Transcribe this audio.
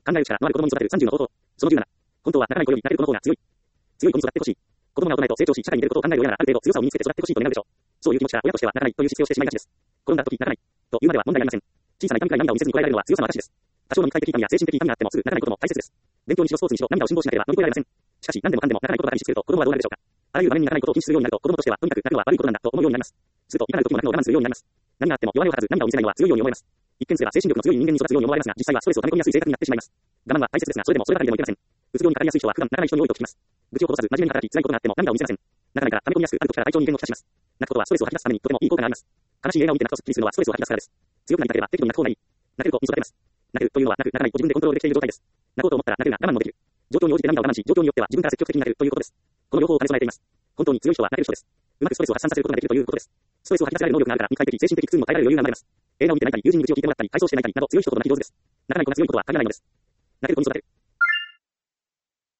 考える力のある子供に育てる30の方法。その17。本当は泣かない子より泣ける子の方が強い。強い子に育ってほしい。子供が大人へと成長し、社会に出ることを考える親なら、ある程度強さを身につけて育ってほしいと願うでしょう。そういう気持ちから親としては泣かないという姿勢をしてしまいがちです。転んだ時泣かない。というまでは問題ありません。小さな痛みくらい涙を見せずに超えられるのは強さの証です。多少の肉体的痛みや精神的痛みがあってもすぐ泣かないことも大切です。勉強にしろスポーツにしろ涙を辛抱しなければ乗り越えられません。しかし何でもかんでも泣かないことばかり意識すると子供はどうなるでしょうか。あらゆる場面に泣かないことを禁止するようになると子供としてはとにかく泣くのは悪いことなんだと思うようになります。するといかなる時も泣くのを我慢するようになります。何があっても弱音を吐かず涙を見せないのは強いように思えます。一見すれば精神力の強い人間に育つように思われますが、実際はストレスを溜め込みやすい性格になってしまいます。我慢は大切ですが、それでもそればかりでもいけません。うつ病にかかりやすい人は普段泣かない人に多いと聞きます。愚痴をこぼさず真面目に働き、辛いことがあっても涙を見せません。泣かないから溜め込みやすくある時から体調に異変をきたします。泣くことはストレスを吐き出すためにとてもいい効果があります。悲しい映画を見て泣くとスッキリするのはストレスを吐き出すからです。強くなりたければ適度に泣く方がいい。泣ける子に育てます。泣けるというのは泣く、泣かないを自分でコントロールできている状態です。泣こうと思ったら泣けるが我慢もできる。状況に応じて涙を我慢し、状況によっては自分から積極的になれるということです。この両方を兼ね備えています。本当に強い人は泣ける人です。うまくストレスを発散させることができるということです。ストレスを吐き出せられる能力があるから肉体的、精神的苦痛にも耐えられる余裕が生まれます。映画を見て泣いたり、友人に愚痴を聞いてもらったり、体操して泣いたりなど強い人ほど泣き上手です。泣かない子が強いことは限らないのです。泣ける子に育てる。